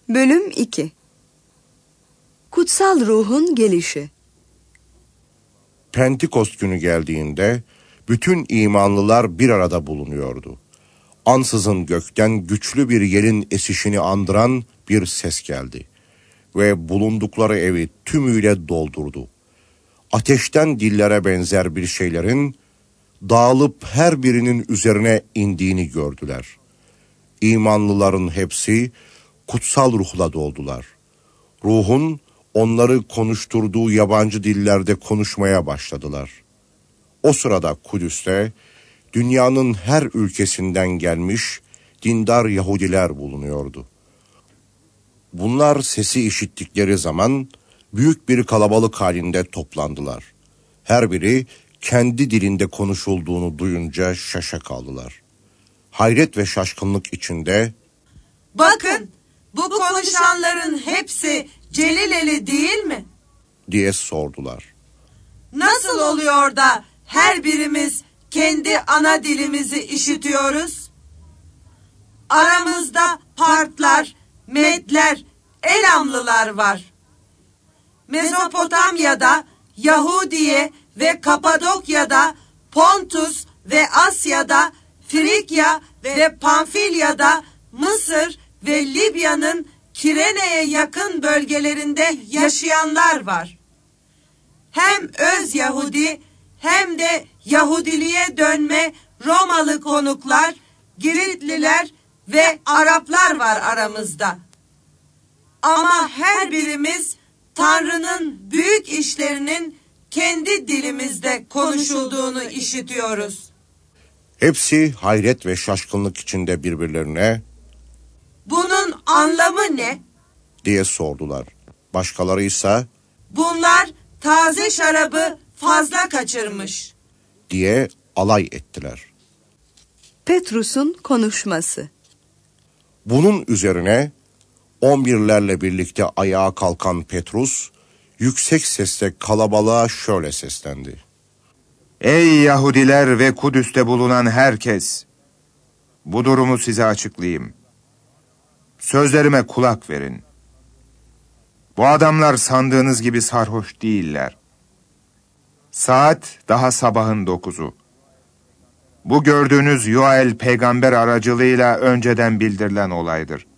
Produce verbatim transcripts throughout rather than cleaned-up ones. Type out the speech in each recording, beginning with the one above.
Bölüm iki. Kutsal Ruhun gelişi. Pentekost günü geldiğinde bütün imanlılar bir arada bulunuyordu. Ansızın gökten güçlü bir yelin esişini andıran bir ses geldi ve bulundukları evi tümüyle doldurdu. Ateşten dillere benzer bir şeylerin dağılıp her birinin üzerine indiğini gördüler. İmanlıların hepsi kutsal ruhla doldular. Ruhun onları konuşturduğu yabancı dillerde konuşmaya başladılar. O sırada Kudüs'te dünyanın her ülkesinden gelmiş dindar Yahudiler bulunuyordu. Bunlar sesi işittikleri zaman büyük bir kalabalık halinde toplandılar. Her biri kendi dilinde konuşulduğunu duyunca şaşa kaldılar. Hayret ve şaşkınlık içinde "Bakın, bu konuşanların hepsi Celileli değil mi?" diye sordular. "Nasıl oluyor da her birimiz kendi ana dilimizi işitiyoruz? Aramızda Partlar, Medler, Elamlılar var. Mezopotamya'da, Yahudiye ve Kapadokya'da, Pontus ve Asya'da, Frikya ve Pamfilya'da, Mısır ve Libya'nın Kirene'ye yakın bölgelerinde yaşayanlar var. Hem öz Yahudi hem de Yahudiliğe dönme Romalı konuklar, Giritliler ve Araplar var aramızda. Ama her birimiz Tanrı'nın büyük işlerinin kendi dilimizde konuşulduğunu işitiyoruz." Hepsi hayret ve şaşkınlık içinde birbirlerine "Bunun anlamı ne?" diye sordular. Başkaları ise "Bunlar taze şarabı fazla kaçırmış" diye alay ettiler. Petrus'un konuşması. Bunun üzerine on birlerle birlikte ayağa kalkan Petrus yüksek sesle kalabalığa şöyle seslendi. Ey Yahudiler ve Kudüs'te bulunan herkes! Bu durumu size açıklayayım. Sözlerime kulak verin. Bu adamlar sandığınız gibi sarhoş değiller. Saat daha sabahın dokuzu. Bu gördüğünüz Yoel peygamber aracılığıyla önceden bildirilen olaydır.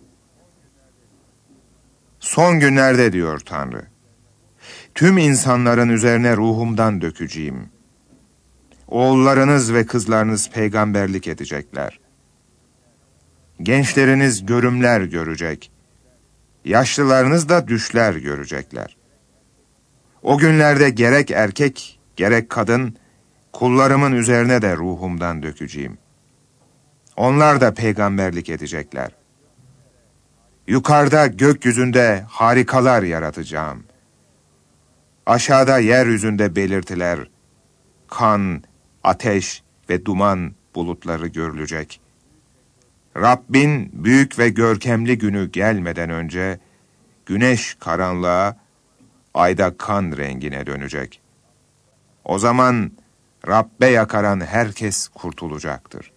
Son günlerde diyor Tanrı, tüm insanların üzerine ruhumdan dökeceğim. Oğullarınız ve kızlarınız peygamberlik edecekler. Gençleriniz görümler görecek. Yaşlılarınız da düşler görecekler. O günlerde gerek erkek gerek kadın kullarımın üzerine de ruhumdan dökeceğim. Onlar da peygamberlik edecekler. Yukarıda gökyüzünde harikalar yaratacağım. Aşağıda yeryüzünde belirtiler, kan, ateş ve duman bulutları görülecek. Rabbin büyük ve görkemli günü gelmeden önce güneş karanlığa, ayda kan rengine dönecek. O zaman Rabbe yakaran herkes kurtulacaktır.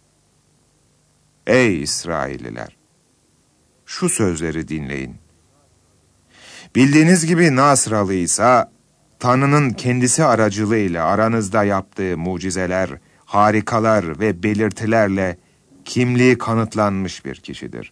Ey İsrailliler! Şu sözleri dinleyin. Bildiğiniz gibi Nasralı İsa, Tanrı'nın kendisi aracılığıyla aranızda yaptığı mucizeler, harikalar ve belirtilerle kimliği kanıtlanmış bir kişidir.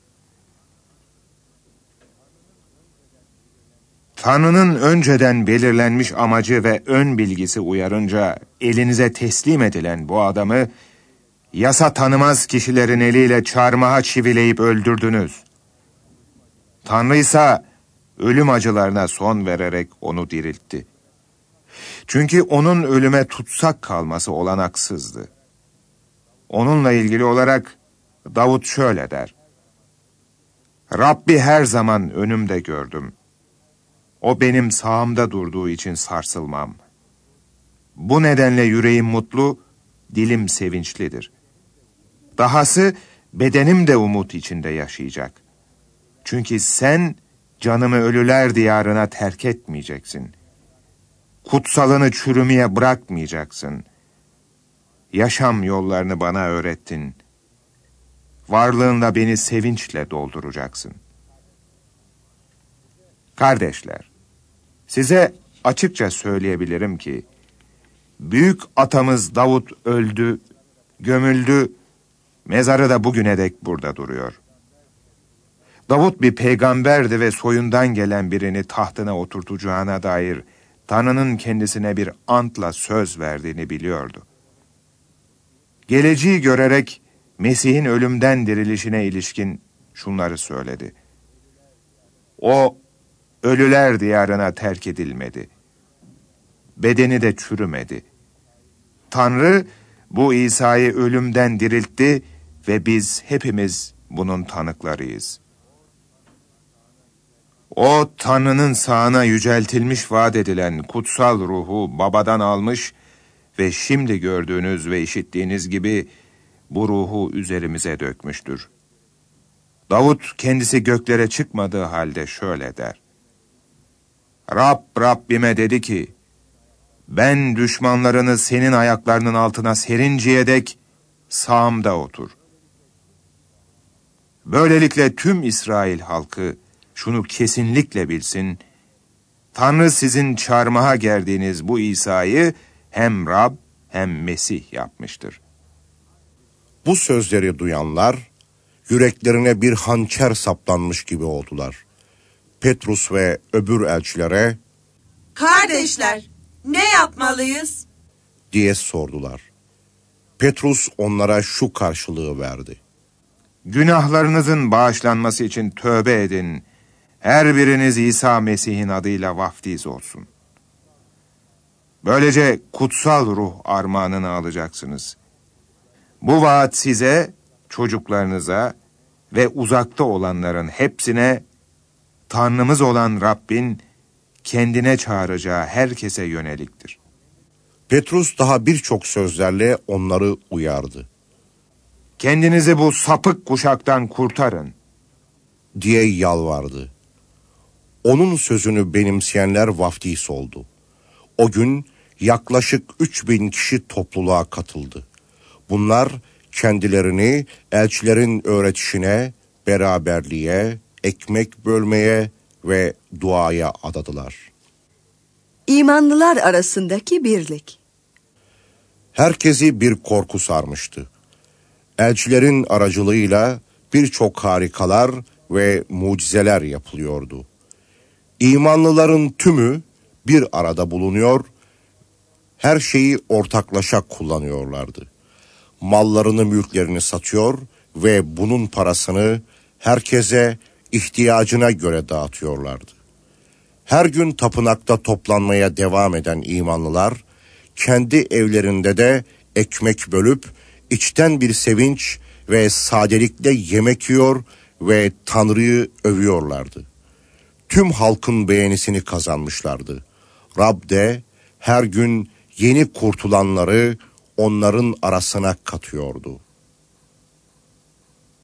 Tanrı'nın önceden belirlenmiş amacı ve ön bilgisi uyarınca elinize teslim edilen bu adamı, yasa tanımaz kişilerin eliyle çarmıha çivileyip öldürdünüz. Tanrı ise ölüm acılarına son vererek onu diriltti. Çünkü onun ölüme tutsak kalması olanaksızdı. Onunla ilgili olarak Davut şöyle der: Rabbi her zaman önümde gördüm. O benim sağımda durduğu için sarsılmam. Bu nedenle yüreğim mutlu, dilim sevinçlidir. Dahası bedenim de umut içinde yaşayacak. Çünkü sen canımı ölüler diyarına terk etmeyeceksin. Kutsalını çürümeye bırakmayacaksın. Yaşam yollarını bana öğrettin. Varlığınla beni sevinçle dolduracaksın. Kardeşler, size açıkça söyleyebilirim ki, büyük atamız Davut öldü, gömüldü, mezarı da bugüne dek burada duruyor. Davut bir peygamberdi ve soyundan gelen birini tahtına oturtacağına dair Tanrı'nın kendisine bir antla söz verdiğini biliyordu. Geleceği görerek Mesih'in ölümden dirilişine ilişkin şunları söyledi. O, ölüler diyarına terk edilmedi. Bedeni de çürümedi. Tanrı, bu İsa'yı ölümden diriltti ve biz hepimiz bunun tanıklarıyız. O, Tanrı'nın sağına yüceltilmiş vaat edilen kutsal ruhu babadan almış ve şimdi gördüğünüz ve işittiğiniz gibi bu ruhu üzerimize dökmüştür. Davut kendisi göklere çıkmadığı halde şöyle der. Rab Rabbime dedi ki, ben düşmanlarını senin ayaklarının altına serinceye dek sağımda otur. Böylelikle tüm İsrail halkı şunu kesinlikle bilsin, Tanrı sizin çarmıha gerdiğiniz bu İsa'yı hem Rab hem Mesih yapmıştır. Bu sözleri duyanlar, yüreklerine bir hançer saplanmış gibi oldular. Petrus ve öbür elçilere, Kardeşler, ne yapmalıyız? diye sordular. Petrus onlara şu karşılığı verdi. Günahlarınızın bağışlanması için tövbe edin. Her biriniz İsa Mesih'in adıyla vaftiz olsun. Böylece kutsal ruh armağanını alacaksınız. Bu vaat size, çocuklarınıza ve uzakta olanların hepsine Tanrımız olan Rabbin kendine çağıracağı herkese yöneliktir. Petrus daha birçok sözlerle onları uyardı. Kendinizi bu sapık kuşaktan kurtarın, diye yalvardı. Onun sözünü benimseyenler vaftiz oldu. O gün yaklaşık üç bin kişi topluluğa katıldı. Bunlar kendilerini elçilerin öğretişine, beraberliğe, ekmek bölmeye ve duaya adadılar. İmanlılar arasındaki birlik. Herkesi bir korku sarmıştı. Elçilerin aracılığıyla birçok harikalar ve mucizeler yapılıyordu. İmanlıların tümü bir arada bulunuyor, her şeyi ortaklaşa kullanıyorlardı. Mallarını, mülklerini satıyor ve bunun parasını herkese ihtiyacına göre dağıtıyorlardı. Her gün tapınakta toplanmaya devam eden imanlılar, kendi evlerinde de ekmek bölüp, içten bir sevinç ve sadelikle yemek yiyor ve Tanrı'yı övüyorlardı. Tüm halkın beğenisini kazanmışlardı. Rab de her gün yeni kurtulanları onların arasına katıyordu.